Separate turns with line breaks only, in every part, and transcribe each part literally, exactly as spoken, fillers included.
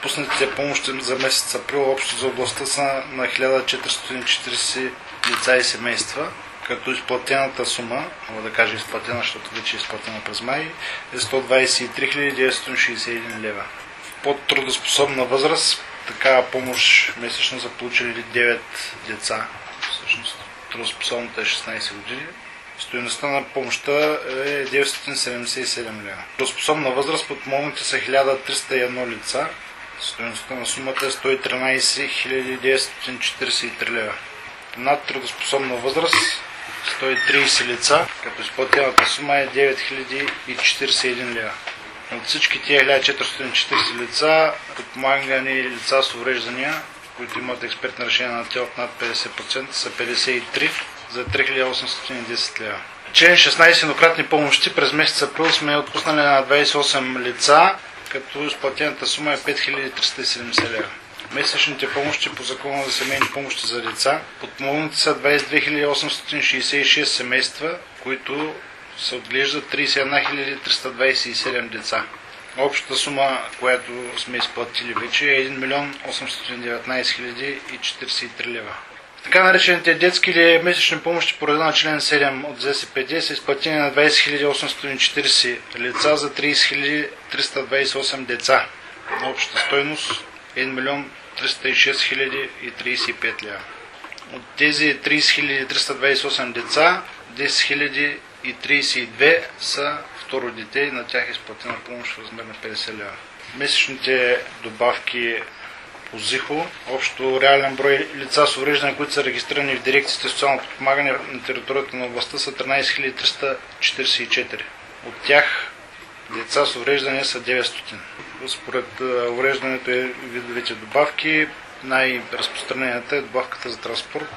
отпуснатите помощи за месец април общо за областта са на хиляда четиристотин и четиридесет лица и семейства, като изплатената сума, мога да кажа изплатена, защото вече е изплатена през май, е сто двадесет и три хиляди деветстотин шестдесет и един лева. Под трудоспособна възраст такава помощ месечно са получили девет деца. Всъщност трудоспособната е шестнадесет години. Стойността на помощта е деветстотин седемдесет и седем лева. Трудоспособна възраст подпомогнати са хиляда триста и едно лица. Стойността на сумата е сто и тринадесет хиляди деветстотин четиридесет и три лева. Над трудоспособна възраст сто и тридесет лица, като изплатената сума е девет хиляди четиридесет и един лева. От всички тия хиляда четиристотин и четиридесет лица, подпомагани лица с увреждания, които имат експертно решение на ТЕЛК над петдесет процента, са петдесет и три за три хиляди осемстотин и десет лева. Член шестнадесет еднократни помощи през месец април сме отпуснали на двадесет и осем лица, като изплатената сума е пет хиляди триста и седемдесет лева. Месечните помощи по Закона за семейни помощи за деца подпомогнати са двадесет и две хиляди осемстотин шестдесет и шест семейства, които се отглеждат тридесет и една хиляди триста двадесет и седем деца. Общата сума, която сме изплатили вече, е един милион осемстотин и деветнадесет хиляди четиридесет и три лева. Така наречените детски или месечни помощи по реда на член седем от З С П Д са изплатени на двадесет хиляди осемстотин и четиридесет лица за тридесет хиляди триста двадесет и осем деца. На общата стойност един милион триста и шест хиляди тридесет и пет лева. От тези тридесет хиляди триста двадесет и осем деца, десет хиляди тридесет и две са второ дете и на тях е изплатена помощ в размер на петдесет лева. Месечните добавки по ЗИХО, общо реален брой лица с увреждане, които са регистрирани в дирекциите социално подпомагане на територията на областта са тринадесет хиляди триста четиридесет и четири. От тях деца с увреждане са деветстотин. Според увреждането и видовете добавки, най-разпространената е добавката за транспорт.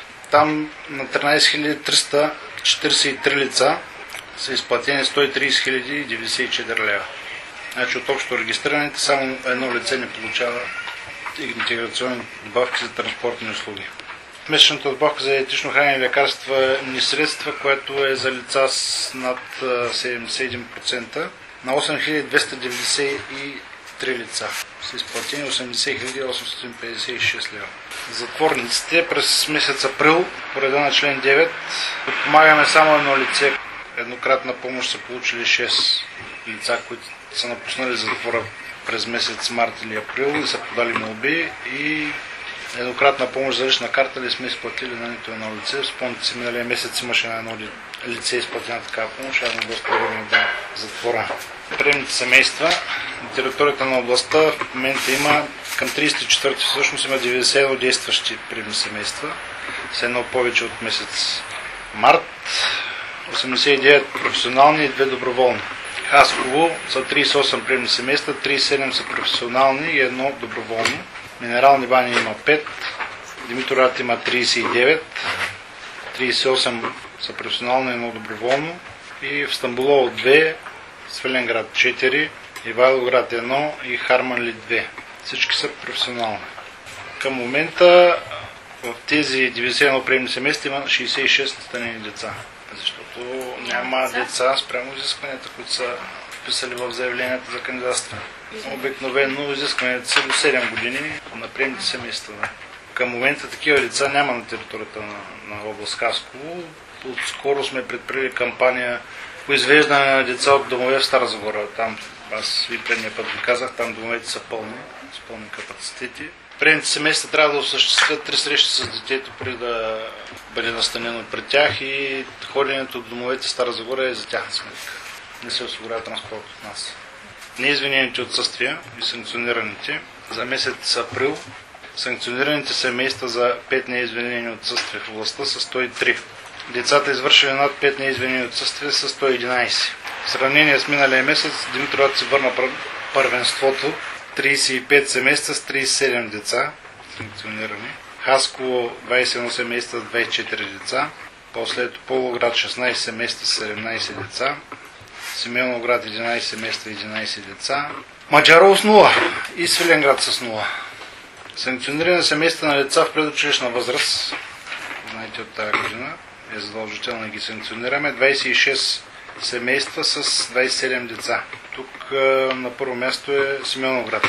Там на тринадесет хиляди триста четиридесет и три лица са изплатени сто и тридесет хиляди деветдесет и четири лева. Значи от общо регистрираните само едно лице не получава интеграционни добавки за транспортни услуги. Месечната добавка за диетично хранене и лекарствени средства, което е за лица с над седемдесет и един процента, на осем хиляди двеста деветдесет и три лица са изплатени осемдесет хиляди осемстотин петдесет и шест лева. Затворниците през месец април, по реда на член девет, подпомагаме само едно лице. Еднократна помощ са получили шест лица, които са напуснали затвора през месец март или април и са подали молби, и еднократна помощ за лична карта ли сме изплатили на нито едно лице. Спомните си, миналия месец имаше на едно лице изплатена такава помощ, явно доста време да затвора. Приемните семейства на територията на областта в момента има към тридесет и четвърти всъщност има деветдесет и едно действащи приемни семейства, с едно повече от месец март, осемдесет и девет професионални и две доброволни. Хасково са тридесет и осем приемни семейства, тридесет и седем са професионални и едно доброволно. Минерални бани има пет, Димитровград има тридесет и девет, тридесет и осем са професионални и едно доброволно, и в Стамболово две, Свиленград четири, Ивайловград едно и Харманли две. Всички са професионални. Към момента в тези деветдесет и едно приемни семейства има шестдесет и шест настанени деца, защото няма деца спрямо изискванията, които са вписали в заявленията за кандидатстване. Обикновено изискванията са до седем години на приемните семейства. Към момента такива деца няма на територията на, на област Хасково. Отскоро сме предприели кампания по извеждане на деца от домове в Стара Загора. Там, аз ви предния път ви казах, там домовете са пълни, с пълни капацитети. Приемните семейства трябва да осъществят три срещи с детето, преди да бъде настанено пред тях, и ходенето от домовете в Стара Загора е за тяхна сметка. Не се осигурява транспорт от нас. Неизвинените отсъствия и санкционираните за месец април, санкционираните семейства за пет неизвинени отсъствия в областта са сто и три. Децата, извършили над пет неизвинени отсъствия, са сто и единадесет. В сравнение с миналия месец Димитровград се върна първенството, тридесет и пет семейства с тридесет и седем деца санкционирани. Хасково двадесет и едно семейства с двадесет и четири деца. После Тополовград шестнадесет семейства с седемнадесет деца. Симеоновград единадесет семейства и единадесет деца. Маджарово с нула и Свиленград с нула. Санкционирани семейства на деца в предучилищна възраст, знаете, от тази година е задължително да ги санкционираме, двадесет и шест семейства с двадесет и седем деца. Тук на първо място е Симеоновград.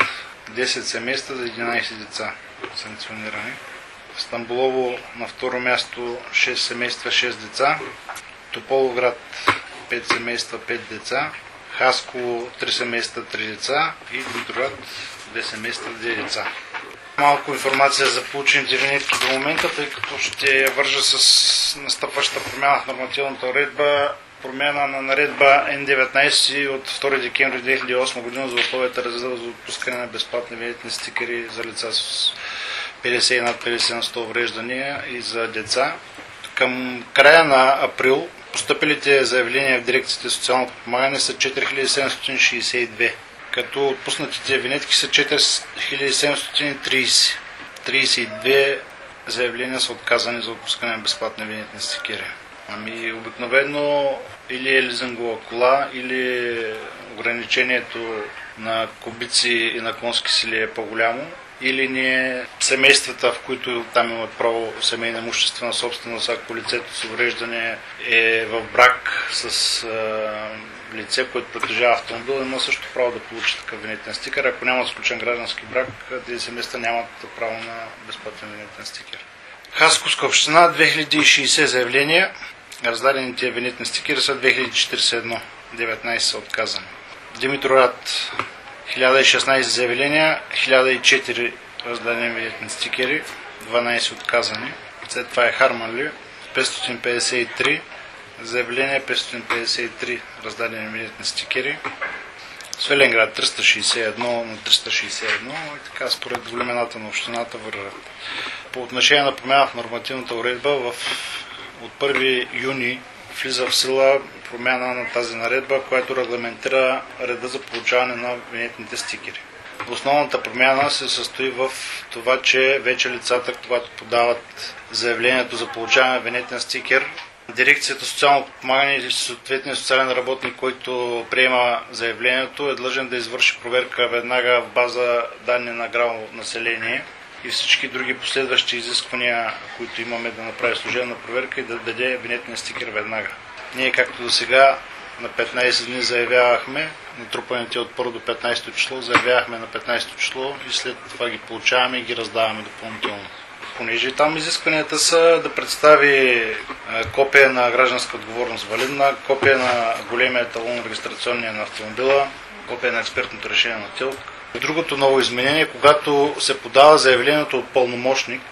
десет семейства за единайсет деца санкционирани. Стамболово на второ място шест семейства, шест деца. Тополовград пет семейства, пет деца. Хасково три семейства, три деца. И Димитровград две семейства, две деца. Малко информация за получените винетки до момента, тъй като ще я вържа с настъпваща промяна в нормативната уредба. Промяна на наредба Н деветнайсет от втори декември две хиляди и осма година за условията за отпускане на безплатни винетни стикери за лица с петдесет и над петдесет на сто увреждания и за деца. Към края на април постъпилите заявления в дирекцията социално подпомагане са четири хиляди седемстотин шейсет и две, като отпуснатите винетки са четири хиляди седемстотин и трийсет. трийсет и две заявления са отказани за отпускане на безплатни винетни стикери. Ами обикновено или е лизингова кола, или ограничението на кубици и на конски сили е по-голямо, или не семействата, в които там имат право семейна имуществена собственост, ако лицето с увреждане е в брак с а, лице, което притежава автомобил, има също право да получи такъв винетен стикер. Ако нямат сключен граждански брак, тези семейства нямат право на безплатен винетен стикер. Хасковска община две хиляди и шейсет заявления. Раздадените винетни стикери са две хиляди четирийсет и едно, деветнайсет са отказани. Димитровград хиляда и шестнайсет заявления, хиляда и четири раздадени винетни стикери, дванайсет отказани. След това е Харманли, петстотин петдесет и три заявления, петстотин петдесет и три раздадени винетни стикери. Свиленград триста шейсет и едно на триста шейсет и едно и така според големината на общината върват. По отношение на промяна в нормативната уредба, в, от първи юни влиза в сила промяна на тази наредба, която регламентира реда за получаване на винетните стикери. Основната промяна се състои в това, че вече лицата, когато подават заявлението за получаване на винетен стикер, дирекцията социално подпомагане или съответният социален работник, който приема заявлението, е длъжен да извърши проверка веднага в база данни на ГРАО население и всички други последващи изисквания, които имаме да направи служебна проверка и да даде винетния стикер веднага. Ние, както до сега, на петнайсет дни заявявахме, натрупаните от първо до петнайсето число, заявявахме на петнайсето число и след това ги получаваме и ги раздаваме допълнително. Понеже там изискванията са да представи копия на гражданска отговорност валидна, копия на големия талон регистрационния на автомобила, копия на експертното решение на ТЕЛК. Другото ново изменение, когато се подава заявлението от пълномощник,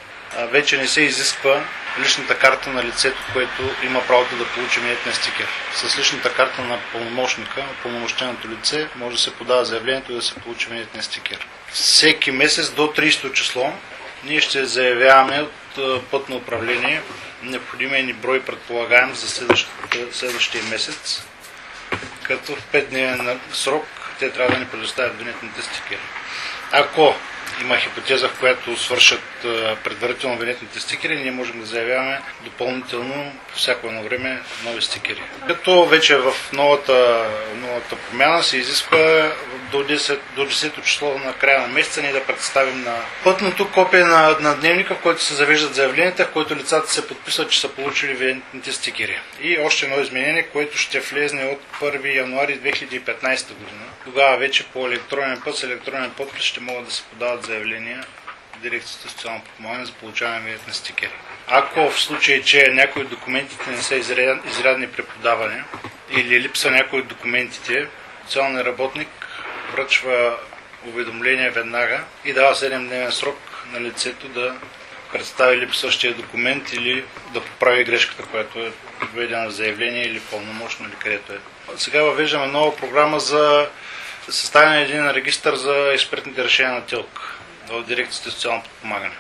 вече не се изисква личната карта на лицето, което има правото да получи винетния стикер. С личната карта на пълномощника, пълномощеното лице, може да се подава заявлението и да се получи винетния стикер. Всеки месец до трийсето число ние ще заявяваме от пътно управление необходимия ни брой предполагаем за следващия месец, като в петдневен срок те трябва да ни предоставят винетните стикери. Ако има хипотеза, в която свършат предварително винетните стикери, ние можем да заявяваме допълнително по всяко едно време нови стикери. Като вече в новата, новата промяна се изисква до десето число на края на месеца ние да представим на пътното копие на, на дневника, в който се завеждат заявленията, в който лицата се подписват, че са получили винетните стикери. И още едно изменение, което ще влезне от първи януари две хиляди и петнайсета година. Тогава вече по електронен път с електронен подпис ще могат да се подават заявления в дирекцията социално подпомагане за получаване на винетни стикери. Ако в случай, че някои от документите не са изрядни при подаване или липса някои от документите, социалният работник връчва уведомление веднага и дава седемдневен срок на лицето да представи липсващия документ или да поправи грешката, която е введена в заявление или пълномощно или където е. Сега въвеждаме нова програма за съставяне на един регистър за експертните решения на ТЕЛК в дирекцията социално подпомагане.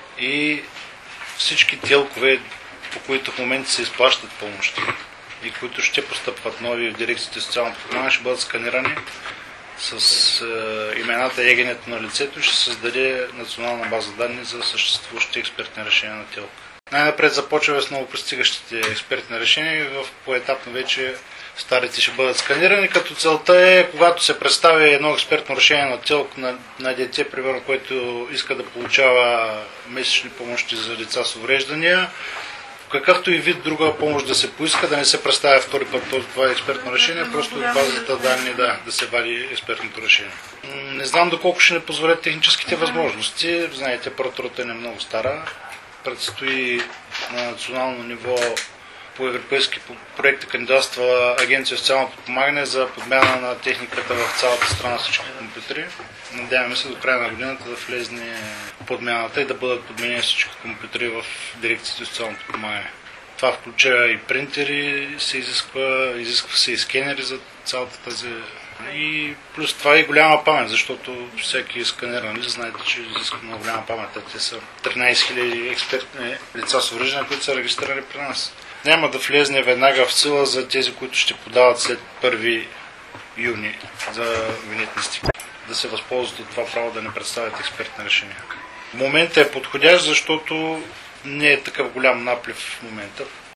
И всички телкове, по които в момента се изплащат помощи и които ще постъпват нови в дирекцията социално подпомагане, ще бъдат сканирани с е, имената и егенето на лицето, ще създаде национална база данни за съществуващите експертни решения на ТЕЛК. Най-напред започваме с новопристигащите експертни решения и в поетапно вече старите ще бъдат сканирани, като целта е, когато се представи едно експертно решение на ТЕЛК на, на дете, примерно, което иска да получава месечни помощи за деца с увреждания, какъвто и вид друга помощ да се поиска, да не се представя втори път това експертно решение, просто от базата данни да, да се вади експертното решение. Не знам доколко ще не позволят техническите възможности. Знаете, апаратурата не е много стара. Предстои на национално ниво по европейски проекти кандидатства Агенция за социално подпомагане за подмяна на техниката в цялата страна всички компютри. Надяваме се до края на годината да влезне подмяната и да бъдат подменени всички компютри в дирекцията за социално подпомагане. Това включва и принтери, се изисква, изисква се и скенери за цялата тази. И плюс това и голяма памет, защото всеки сканер, нали, знаете, че изисква много голяма памет. Те са тринайсет хиляди експертни лица с увреждания, които са регистрирани при нас. Няма да влезне веднага в сила за тези, които ще подават след първи юни за винетни стикери. Да се възползват от това право да не представят експертни решения. В момента е подходящ, защото не е такъв голям наплив в момента.